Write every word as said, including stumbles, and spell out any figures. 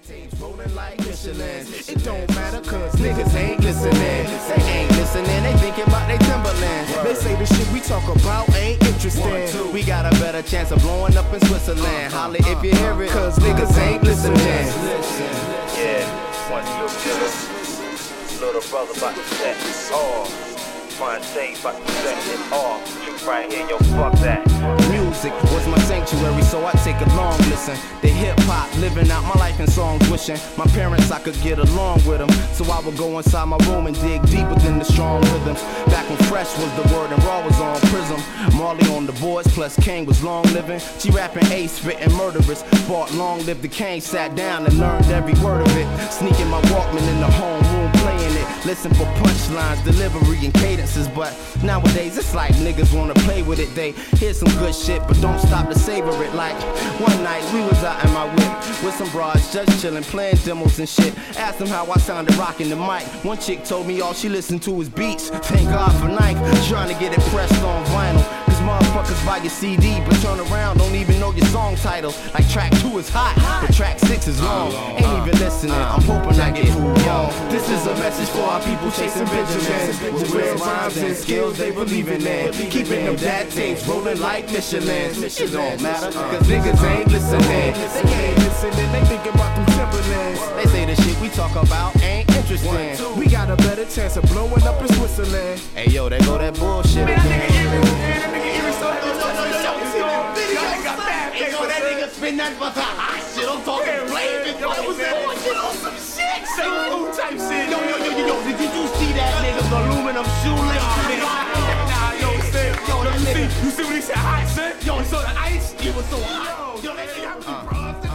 tapes rolling like Michelin. It don't matter cause niggas ain't listening. They ain't listening, they thinking about they Timberlands. They say the shit we talk about ain't interesting. We got a better chance of blowing up in Switzerland. Holla if you hear it, cause niggas ain't listening. Yeah, one, two, two. Little brother about to set it off. Fontaine about to set it off. Right here, yo, fuck that. Music was my sanctuary, so I take a long listen. The hip-hop, living out my life in songs, wishing my parents I could get along with them. So I would go inside my room and dig deep within the strong rhythms. Back when Fresh was the word and Raw was on Prism. Marley on the boards, plus Kane was long living. She rapping Ace, spitting murderous. Bought Long Live the Kane, sat down and learned every word of it. Sneaking my Walkman in the homeroom, playing it. Listen for punchlines, delivery, and cadences. But nowadays it's like niggas wanna play with it. They hear some good shit, but don't stop to savor it. Like one night we was out in my whip with some broads just chillin', playing demos and shit. Asked them how I sounded rocking the mic. One chick told me all she listened to was beats. Thank God for Nike, trying to get it pressed on vinyl. Cause motherfuckers buy your C D, but turn around, don't even know your song title. Like track two is hot, but track six is long. Ain't even listening, I'm hoping I get fooled. Yo, this is a message for our people chasing vigilance. With real rhymes and skills they believing in. Keeping them dad tapes rolling like Michelin. It don't matter, cause niggas ain't listening. They ain't listening, they thinking about them Timberlands. They say the shit we talk about ain't interesting. We got a better chance of blowing up in Switzerland. Hey yo, there go that bullshit again. Spin that for the hot shit. I'm talking flaming. Yo, was that shit on some shit? Same food type shit. Yo, yo, yo, yo, yo, did you see that nigga's aluminum shoelace? Nah, yo, stay. Yo, let me see. You see what he said? Hot shit? Yo, he saw the ice? He was so hot. Yo, that nigga got me, bro.